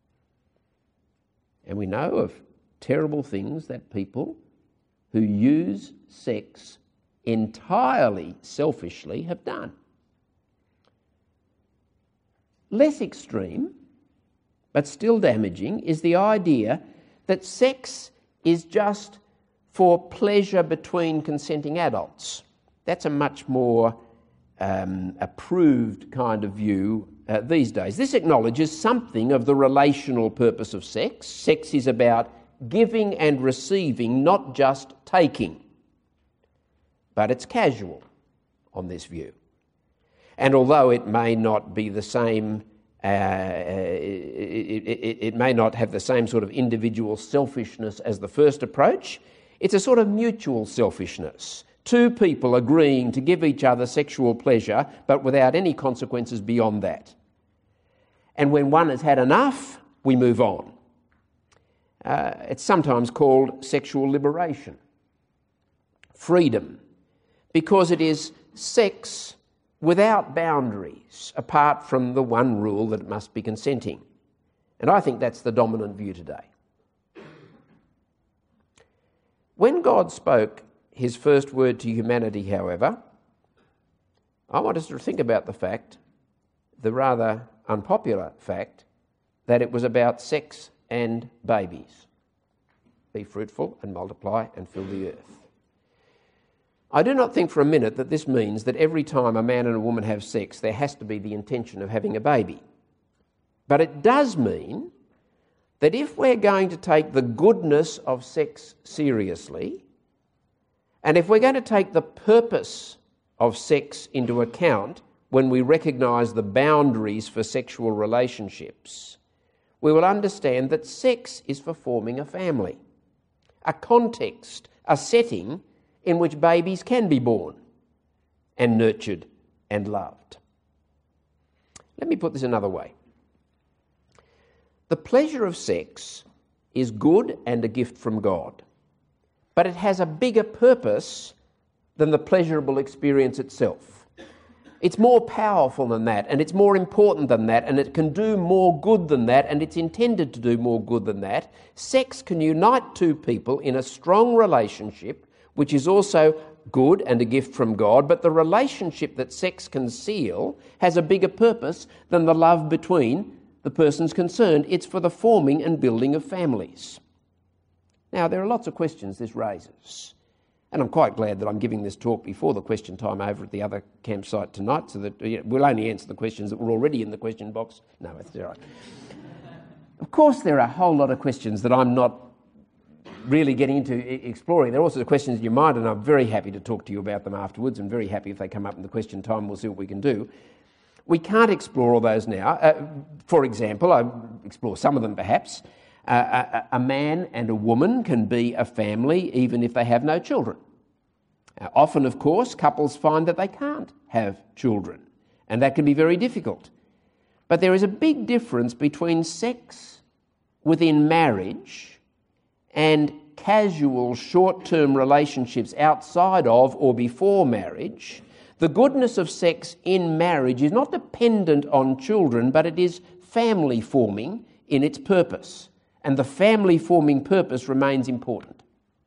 And we know of terrible things that people who use sex entirely selfishly have done. Less extreme, but still damaging, is the idea that sex is just for pleasure between consenting adults. That's a much more approved kind of view these days. This acknowledges something of the relational purpose of sex. Sex is about giving and receiving, not just taking. But it's casual on this view. And although it may not be the same, it may not have the same sort of individual selfishness as the first approach, it's a sort of mutual selfishness. Two people agreeing to give each other sexual pleasure, but without any consequences beyond that. And when one has had enough, we move on. It's sometimes called sexual liberation, freedom, because it is sex without boundaries, apart from the one rule that it must be consenting. And I think that's the dominant view today. When God spoke his first word to humanity, however, I want us to think about the rather unpopular fact, that it was about sex and babies. Be fruitful and multiply and fill the earth. I do not think for a minute that this means that every time a man and a woman have sex, there has to be the intention of having a baby. But it does mean that if we're going to take the goodness of sex seriously, and if we're going to take the purpose of sex into account when we recognise the boundaries for sexual relationships, we will understand that sex is for forming a family, a context, a setting in which babies can be born and nurtured and loved. Let me put this another way. The pleasure of sex is good and a gift from God, but it has a bigger purpose than the pleasurable experience itself. It's more powerful than that, and it's more important than that, and it can do more good than that, and it's intended to do more good than that. Sex can unite two people in a strong relationship, which is also good and a gift from God, but the relationship that sex can seal has a bigger purpose than the love between the persons concerned. It's for the forming and building of families. Now, there are lots of questions this raises, and I'm quite glad that I'm giving this talk before the question time over at the other campsite tonight, so that we'll only answer the questions that were already in the question box. No, that's all right. Of course, there are a whole lot of questions that I'm not really getting into exploring. There are also questions in your mind, and I'm very happy to talk to you about them afterwards, and very happy if they come up in the question time. We'll see what we can do. We can't explore all those now. For example, I'll explore some of them perhaps. A man and a woman can be a family even if they have no children. Often, of course, couples find that they can't have children, and that can be very difficult. But there is a big difference between sex within marriage and casual short-term relationships outside of or before marriage. The goodness of sex in marriage is not dependent on children, but it is family forming in its purpose. And the family forming purpose remains important.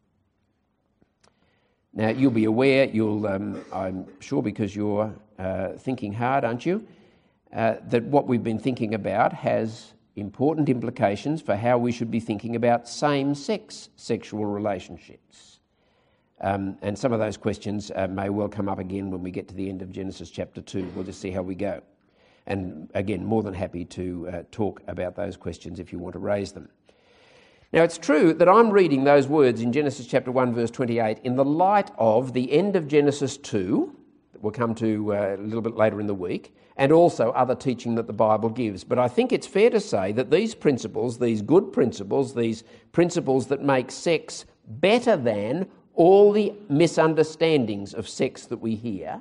Now, you'll be aware, I'm sure because you're thinking hard, aren't you, that what we've been thinking about has important implications for how we should be thinking about same-sex sexual relationships. And some of those questions may well come up again when we get to the end of Genesis chapter 2. We'll just see how we go. And again, more than happy to talk about those questions if you want to raise them. Now, it's true that I'm reading those words in Genesis chapter 1, verse 28, in the light of the end of Genesis 2, that we'll come to a little bit later in the week, and also other teaching that the Bible gives. But I think it's fair to say that these principles, these good principles, these principles that make sex better than all the misunderstandings of sex that we hear,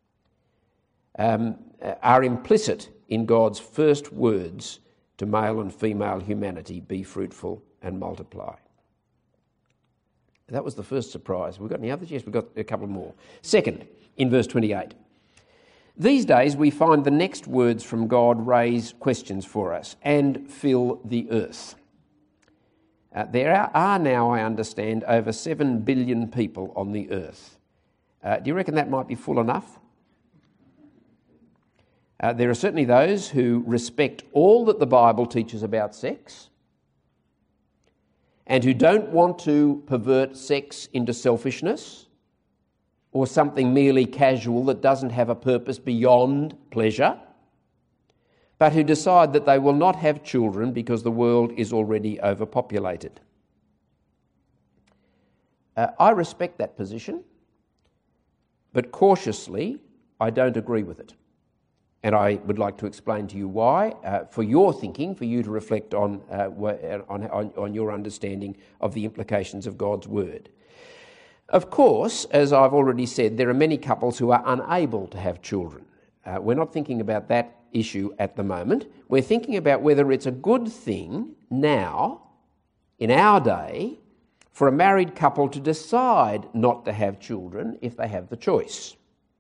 are implicit in God's first words to male and female humanity: be fruitful and multiply. That was the first surprise. We've got any others? Yes, we've got a couple more. Second, in verse 28. These days we find the next words from God raise questions for us: and fill the earth. There are now, I understand, over 7 billion people on the earth. Do you reckon that might be full enough? There are certainly those who respect all that the Bible teaches about sex and who don't want to pervert sex into selfishness or something merely casual that doesn't have a purpose beyond pleasure, but who decide that they will not have children because the world is already overpopulated. I respect that position, but cautiously, I don't agree with it. And I would like to explain to you why, for your thinking, for you to reflect on your understanding of the implications of God's word. Of course, as I've already said, there are many couples who are unable to have children. We're not thinking about that issue at the moment. We're thinking about whether it's a good thing now, in our day, for a married couple to decide not to have children if they have the choice.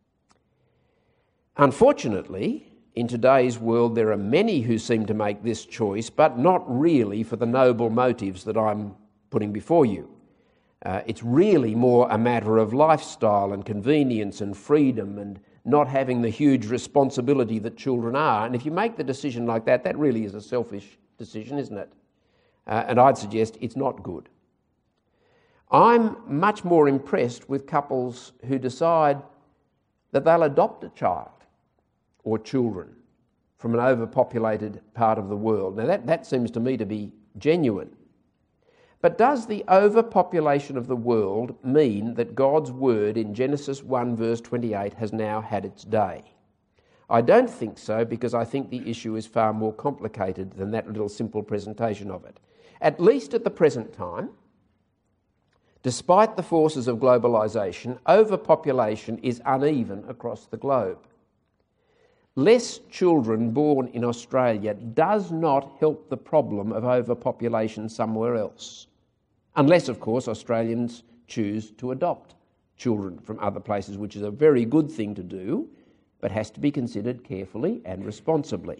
Unfortunately, in today's world, there are many who seem to make this choice, but not really for the noble motives that I'm putting before you. It's really more a matter of lifestyle and convenience and freedom and not having the huge responsibility that children are. And if you make the decision like that, that really is a selfish decision, isn't it? And I'd suggest it's not good. I'm much more impressed with couples who decide that they'll adopt a child or children from an overpopulated part of the world. Now that seems to me to be genuine. But does the overpopulation of the world mean that God's word in Genesis 1 verse 28 has now had its day? I don't think so, because I think the issue is far more complicated than that little simple presentation of it. At least at the present time, despite the forces of globalisation, overpopulation is uneven across the globe. Less children born in Australia does not help the problem of overpopulation somewhere else. Unless, of course, Australians choose to adopt children from other places, which is a very good thing to do, but has to be considered carefully and responsibly.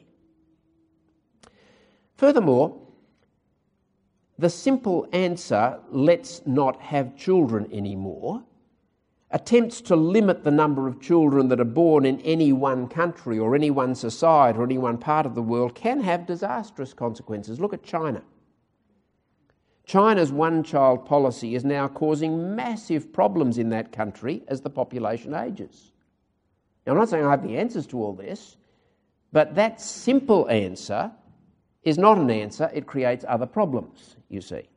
Furthermore, the simple answer, let's not have children anymore, attempts to limit the number of children that are born in any one country or any one society or any one part of the world can have disastrous consequences. Look at China. China's one-child policy is now causing massive problems in that country as the population ages. Now, I'm not saying I have the answers to all this, but that simple answer is not an answer. It creates other problems, you see.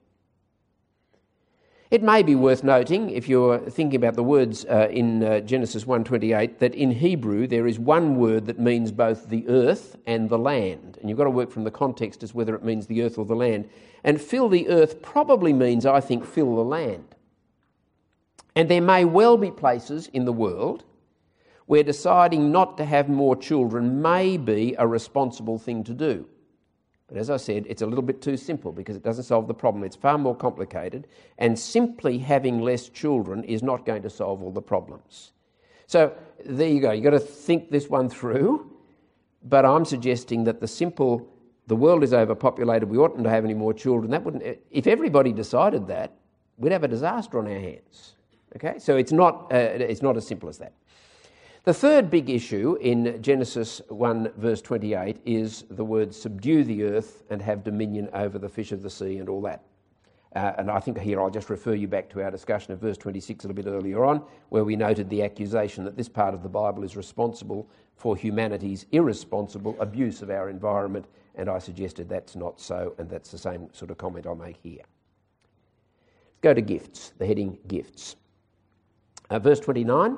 It may be worth noting, if you're thinking about the words in Genesis 1:28, that in Hebrew there is one word that means both the earth and the land. And you've got to work from the context as whether it means the earth or the land. And fill the earth probably means, I think, fill the land. And there may well be places in the world where deciding not to have more children may be a responsible thing to do. But as I said, it's a little bit too simple because it doesn't solve the problem. It's far more complicated, and simply having less children is not going to solve all the problems. So there you go. You've got to think this one through, but I'm suggesting that the world is overpopulated, we oughtn't to have any more children. If everybody decided that, we'd have a disaster on our hands. Okay, so it's not as simple as that. The third big issue in Genesis 1 verse 28 is the word subdue the earth and have dominion over the fish of the sea and all that. And I think here I'll just refer you back to our discussion of verse 26 a little bit earlier on, where we noted the accusation that this part of the Bible is responsible for humanity's irresponsible abuse of our environment, and I suggested that's not so, and that's the same sort of comment I'll make here. Let's go to gifts, the heading gifts. Verse 29.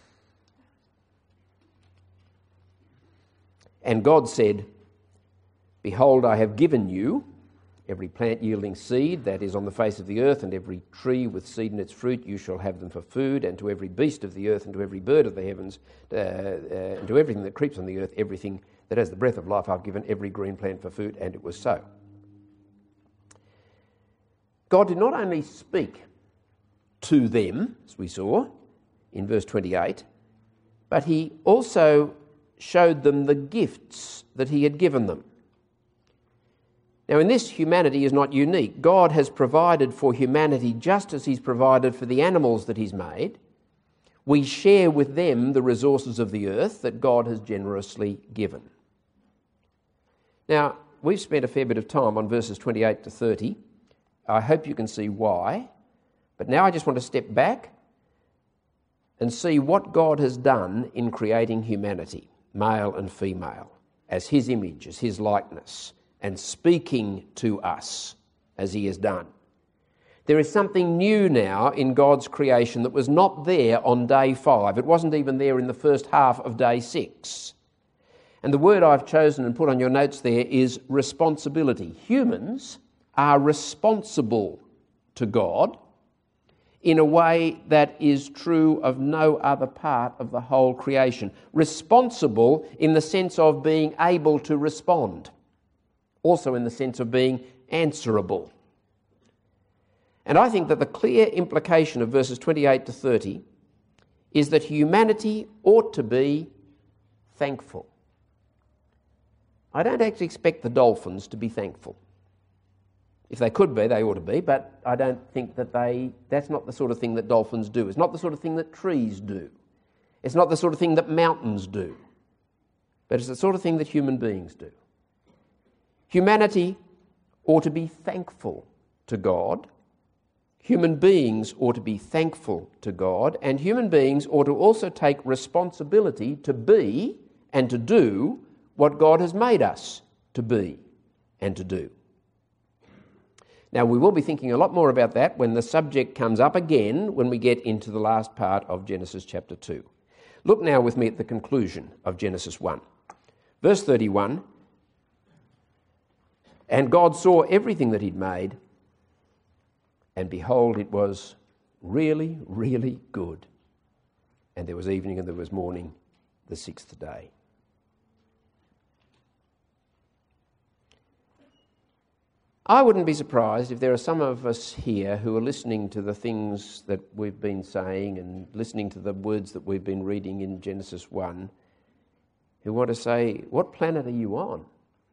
And God said, Behold, I have given you every plant yielding seed that is on the face of the earth, and every tree with seed in its fruit, you shall have them for food, and to every beast of the earth, and to every bird of the heavens, and to everything that creeps on the earth, everything that has the breath of life, I've given every green plant for food, and it was so. God did not only speak to them, as we saw in verse 28, but he also showed them the gifts that he had given them. Now, in this, humanity is not unique. God has provided for humanity just as he's provided for the animals that he's made. We share with them the resources of the earth that God has generously given. Now, we've spent a fair bit of time on verses 28 to 30. I hope you can see why. But now I just want to step back and see what God has done in creating humanity, male and female, as his image, as his likeness, and speaking to us as he has done. There is something new now in God's creation that was not there on day 5. It wasn't even there in the first half of day 6. And the word I've chosen and put on your notes there is responsibility. Humans are responsible to God in a way that is true of no other part of the whole creation. Responsible in the sense of being able to respond, also in the sense of being answerable. And I think that the clear implication of verses 28 to 30 is that humanity ought to be thankful. I don't actually expect the dolphins to be thankful. If they could be, they ought to be, but I don't think that that's not the sort of thing that dolphins do. It's not the sort of thing that trees do. It's not the sort of thing that mountains do. But it's the sort of thing that human beings do. Humanity ought to be thankful to God. Human beings ought to be thankful to God, and human beings ought to also take responsibility to be and to do what God has made us to be and to do. Now, we will be thinking a lot more about that when the subject comes up again when we get into the last part of Genesis chapter 2. Look now with me at the conclusion of Genesis 1. Verse 31, "And God saw everything that he'd made, and behold, it was really, really good. And there was evening and there was morning, the 6th day." I wouldn't be surprised if there are some of us here who are listening to the things that we've been saying and listening to the words that we've been reading in Genesis 1 who want to say, what planet are you on?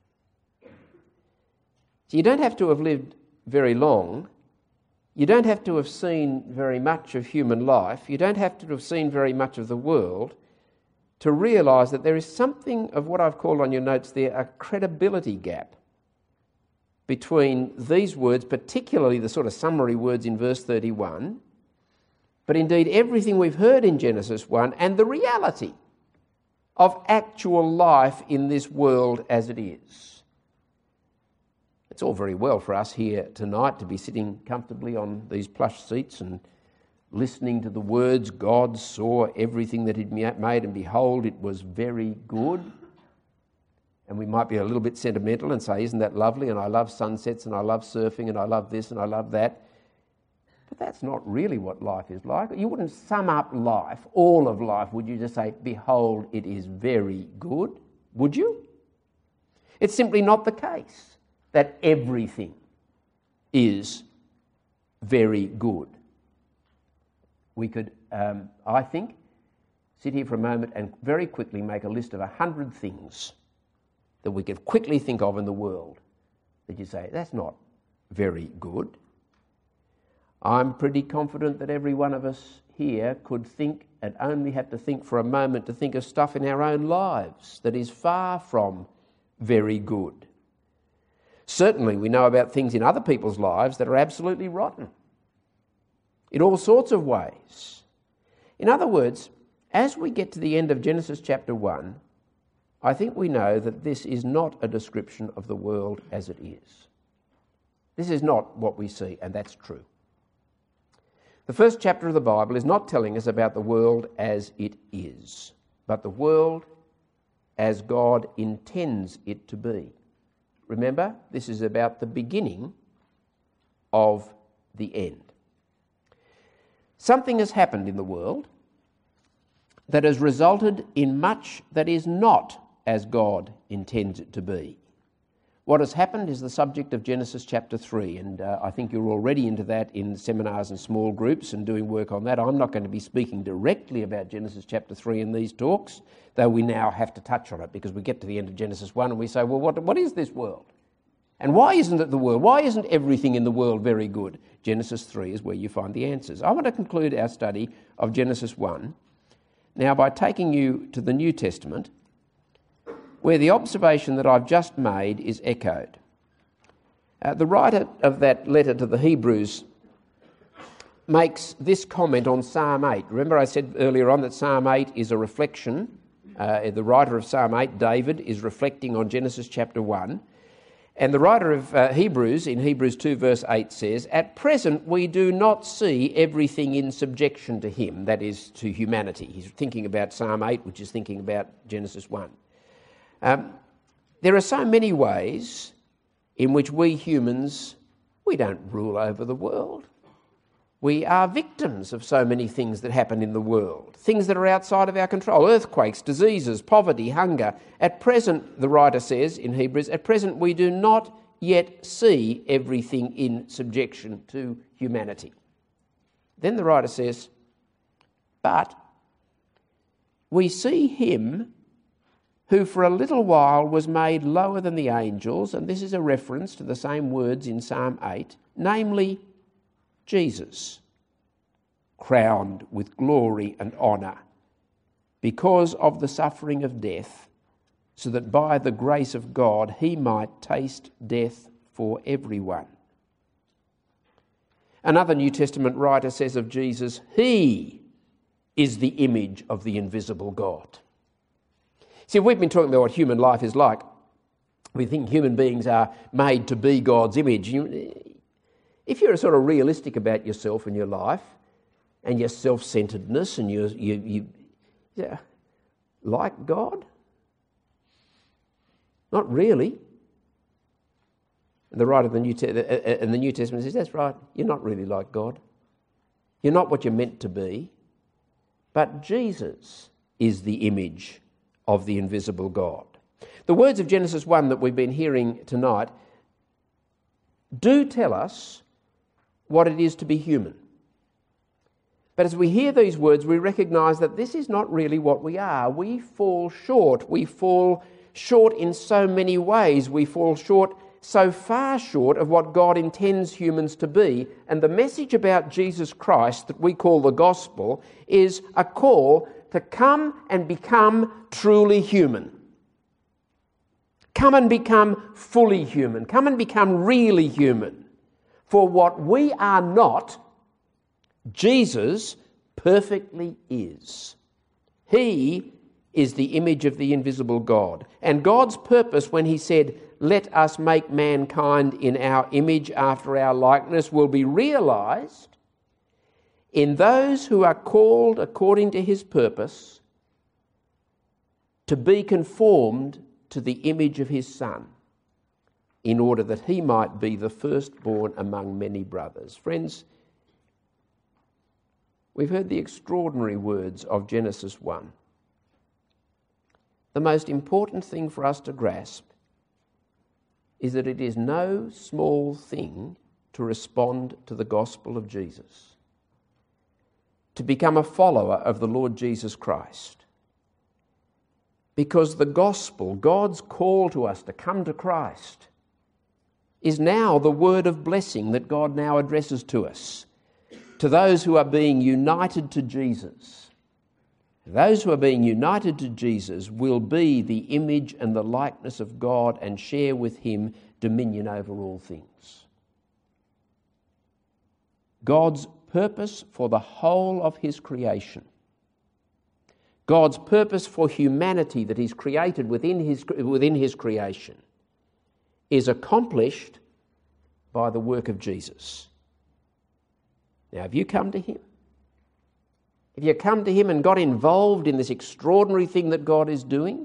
So you don't have to have lived very long. You don't have to have seen very much of human life. You don't have to have seen very much of the world to realise that there is something of what I've called on your notes there, a credibility gap between these words, particularly the sort of summary words in verse 31, but indeed everything we've heard in Genesis 1 and the reality of actual life in this world as it is. It's all very well for us here tonight to be sitting comfortably on these plush seats and listening to the words, God saw everything that he'd made and behold, it was very good. And we might be a little bit sentimental and say, isn't that lovely? And I love sunsets and I love surfing and I love this and I love that. But that's not really what life is like. You wouldn't sum up life, all of life, would you just say, behold, it is very good? Would you? It's simply not the case that everything is very good. We could, I think, sit here for a moment and very quickly make a list of 100 things that we could quickly think of in the world that you say, that's not very good. I'm pretty confident that every one of us here could think and only have to think for a moment to think of stuff in our own lives that is far from very good. Certainly we know about things in other people's lives that are absolutely rotten in all sorts of ways. In other words, as we get to the end of Genesis chapter 1, I think we know that this is not a description of the world as it is. This is not what we see, and that's true. The first chapter of the Bible is not telling us about the world as it is, but the world as God intends it to be. Remember, this is about the beginning of the end. Something has happened in the world that has resulted in much that is not as God intends it to be. What has happened is the subject of Genesis chapter 3, and I think you're already into that in seminars and small groups and doing work on that. I'm not going to be speaking directly about Genesis chapter 3 in these talks, though we now have to touch on it because we get to the end of Genesis 1 and we say, well, what is this world? And why isn't it the world? Why isn't everything in the world very good? Genesis 3 is where you find the answers. I want to conclude our study of Genesis 1 now by taking you to the New Testament, where the observation that I've just made is echoed. The writer of that letter to the Hebrews makes this comment on Psalm 8. Remember I said earlier on that Psalm 8 is a reflection. The writer of Psalm 8, David, is reflecting on Genesis chapter 1. And the writer of Hebrews, in Hebrews 2 verse 8 says, "At present we do not see everything in subjection to him," that is, to humanity. He's thinking about Psalm 8, which is thinking about Genesis 1. There are so many ways in which we humans, we don't rule over the world. We are victims of so many things that happen in the world, things that are outside of our control, earthquakes, diseases, poverty, hunger. At present, the writer says in Hebrews, at present we do not yet see everything in subjection to humanity. Then the writer says, but we see him who for a little while was made lower than the angels, and this is a reference to the same words in Psalm 8, namely Jesus, crowned with glory and honour because of the suffering of death, so that by the grace of God he might taste death for everyone. Another New Testament writer says of Jesus, he is the image of the invisible God. See, we've been talking about what human life is like. We think human beings are made to be God's image. If you're sort of realistic about yourself and your life and your self-centeredness and you like God? Not really. The writer of the New Testament says, that's right, you're not really like God. You're not what you're meant to be. But Jesus is the image of the invisible God. The words of Genesis 1 that we've been hearing tonight do tell us what it is to be human. But as we hear these words, we recognise that this is not really what we are. We fall short. We fall short in so many ways. We fall short, so far short of what God intends humans to be. And the message about Jesus Christ that we call the gospel is a call to come and become truly human. Come and become fully human. Come and become really human. For what we are not, Jesus perfectly is. He is the image of the invisible God. And God's purpose when he said, let us make mankind in our image after our likeness, will be realised in those who are called according to his purpose to be conformed to the image of his Son, in order that he might be the firstborn among many brothers. Friends, we've heard the extraordinary words of Genesis 1. The most important thing for us to grasp is that it is no small thing to respond to the gospel of Jesus, to become a follower of the Lord Jesus Christ. Because the gospel, God's call to us to come to Christ, is now the word of blessing that God now addresses to us, to those who are being united to Jesus. Those who are being united to Jesus will be the image and the likeness of God and share with him dominion over all things. God's purpose for the whole of his creation, God's purpose for humanity that he's created within his creation, is accomplished by the work of Jesus. Now, have you come to him? Have you come to him and got involved in this extraordinary thing that God is doing?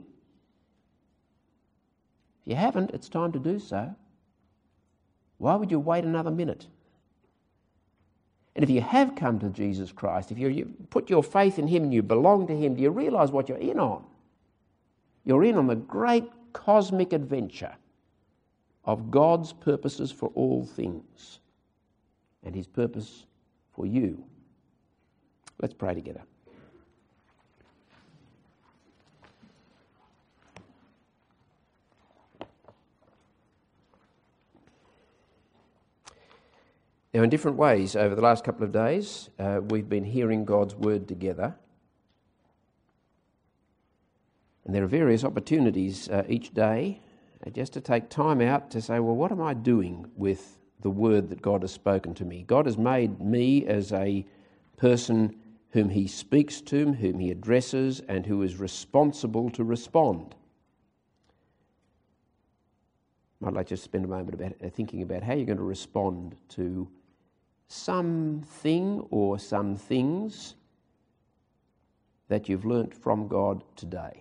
If you haven't, it's time to do so. Why would you wait another minute? And if you have come to Jesus Christ, if you put your faith in him and you belong to him, do you realise what you're in on? You're in on the great cosmic adventure of God's purposes for all things and his purpose for you. Let's pray together. Now, in different ways over the last couple of days, we've been hearing God's word together. And there are various opportunities each day just to take time out to say, well, what am I doing with the word that God has spoken to me. God has made me as a person whom he speaks to, whom he addresses, and who is responsible to respond. I'd like to spend a moment thinking about how you're going to respond to something or some things that you've learnt from God today.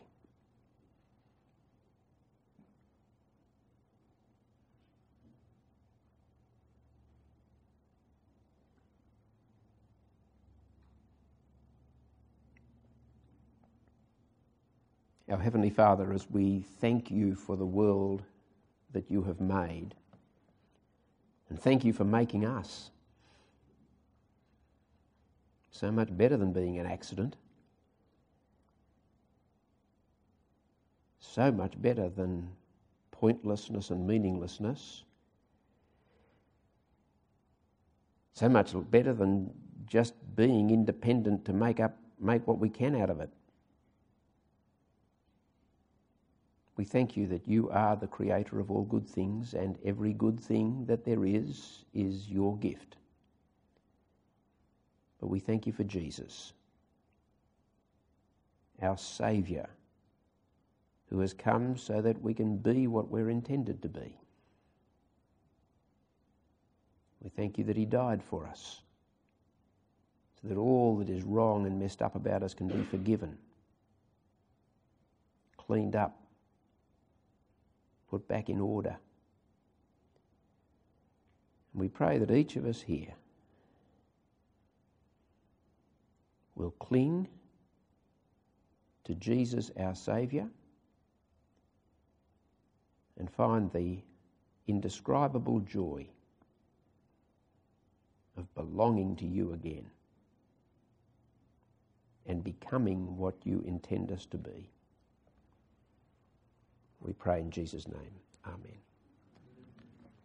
Our Heavenly Father, as we thank you for the world that you have made, and thank you for making us so much better than being an accident, so much better than pointlessness and meaninglessness, so much better than just being independent to make what we can out of it. We thank you that you are the creator of all good things, and every good thing that there is your gift. But we thank you for Jesus, our Saviour, who has come so that we can be what we're intended to be. We thank you that he died for us, so that all that is wrong and messed up about us can be forgiven, cleaned up, put back in order. And we pray that each of us here will cling to Jesus, our Saviour, and find the indescribable joy of belonging to you again and becoming what you intend us to be. We pray in Jesus' name. Amen.